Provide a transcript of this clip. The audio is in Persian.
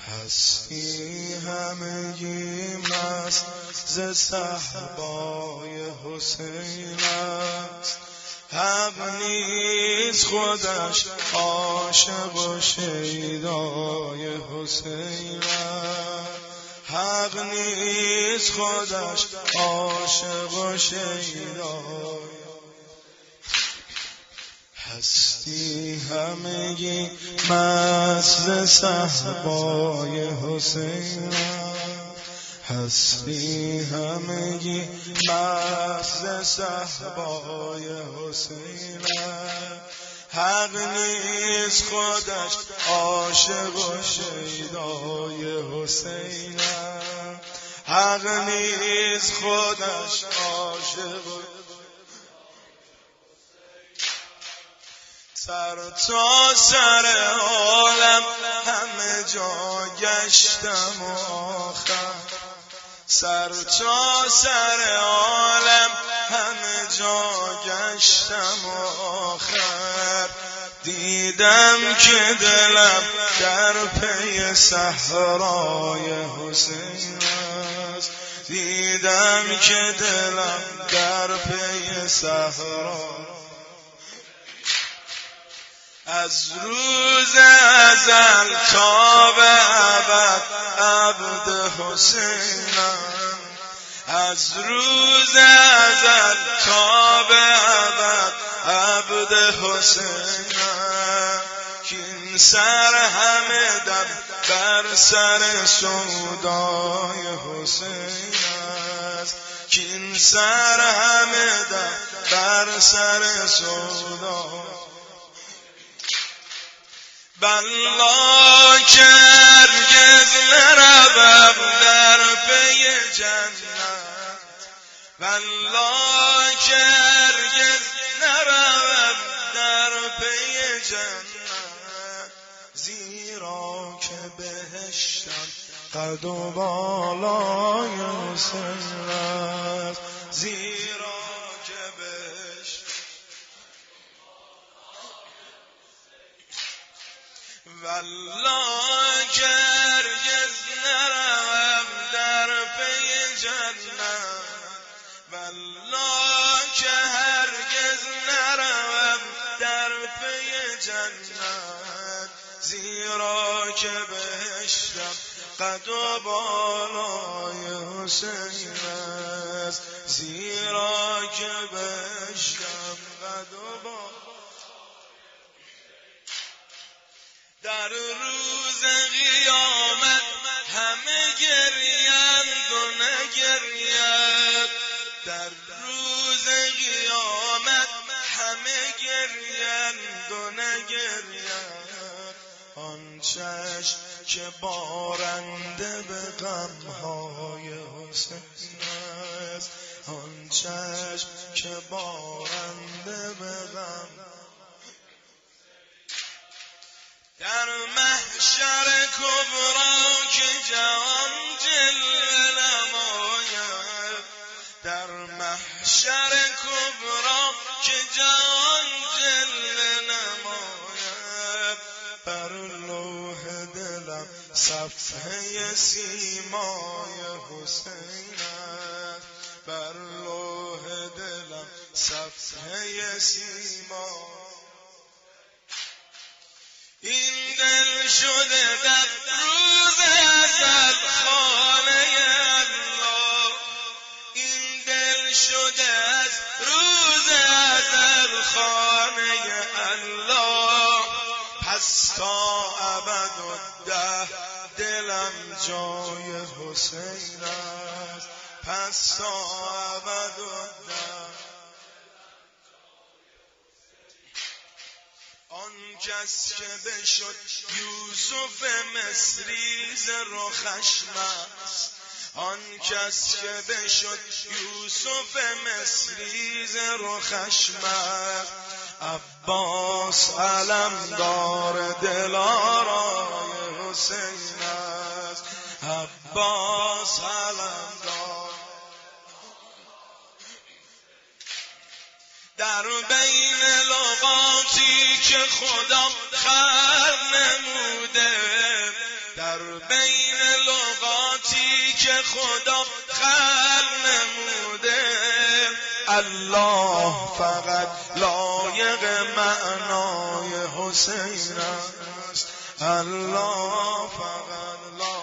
هستی همگی مست ز صحبای حسین است. حق نیز خودش عاشق و شیدای حسین است. حق نیز خودش عاشق و شیدای. هستی همگی مست ز صحبای حسین است. هستی همگی مست ز صحبای حسین است. حق نیز خودش عاشق و شیدای حسین است. حق نیز خودش عاشق و سر تا سر عالم همه جا گشتم و آخر. سر تا سر عالم همه جا گشتم و آخر. دیدم که دلم در پی صحرای حسین است. دیدم که دلم در پی صحرای. از روز ازل تا به ابد عبد حسینم. از روز ازل تا به ابد عبد حسینم. کین سر همه دم بر سر سودای حسین است. کین سر همه دم بر سر سودای. والله که هرگز نروم در پی جنت. والله که هرگز نروم در پی جنت. زیرا که بهشتم قد و بالای حسین است. زیرا که بهشت والله که هرگز نروم در پی جنت. والله که هرگز نروم در پی جنت. زیرا که بهشتم قد و بالای حسین است. زیرا که بهشتم قد و بالای. در روز قیامت همه گریند و نگرید. در روز قیامت همه گریند و نگرید. آن چشم که بارنده به غمهای حسین است. آن چشم که بارنده به غم. در محشر کبرا که جهان جلوه نماید. در محشر کبرا که جهان جلوه نماید. بر لوح دلم صفحه سیمای حسین است. بر لوح دلم صفحه سیمای. این دل شده در روز ازل خانه الله. این دل شده از روز ازل خانه الله. پس تا ابدالدهر دلم جای حسین است. پس تا ابدالدهر. آن کس که بشد یوسف مصری ز رخش مست. آن کس که بشد یوسف مصری ز رخش مست. عباس علمدار دلارای حسین است. عباس علمدار. در بین لغاتی که خدا خلق نموده. در بین لغاتی که خدا خلق نموده الله فقط لایق معنای حسین است. الله فقط